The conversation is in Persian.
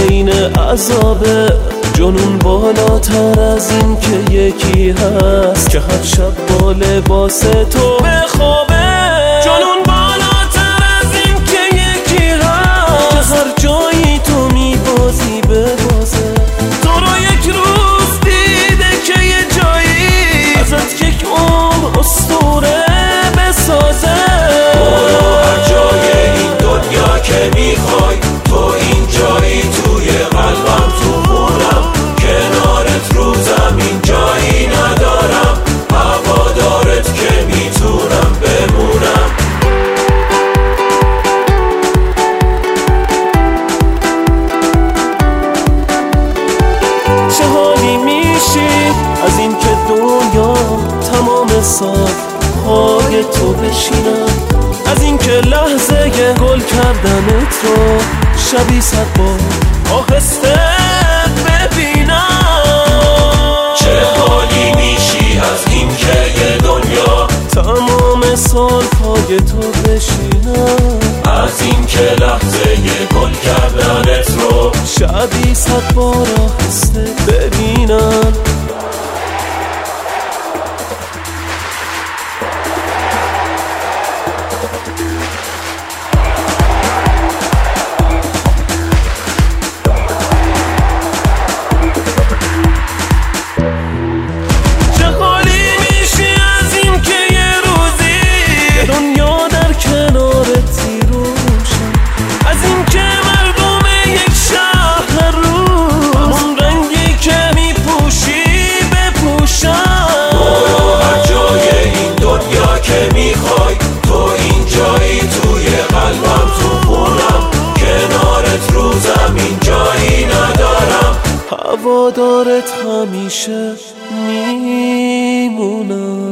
عین عذابه. جنون بالاتر از این که یکی هست که هر شب با لباس تو بخوابه. جنون بالاتر از این که یکی هست که هر جایی تو میبازی ببازه. تو رو یک روز دیده که یه جایی ازت یک عمر اسطوره بسازه. برو هر جای این دنیا که میخوای، تو این جایی توی قلبم، تو خونم، کنارت رو زمین جایی ندارم. هوادارت که میتونم بمونم. چه حالی میشی از این که دنیا تمام سالهای تو بشینم، از این که لحظه گل کردنت رو شبی 100 بار آهسته ببینم. چه حالی میشی از این که یه دنیا تمام سالهای تو بشینم، از این که لحظه گل کردنت رو شبی 100 بار آهسته ببینم. هوادارت همیشه میمونم.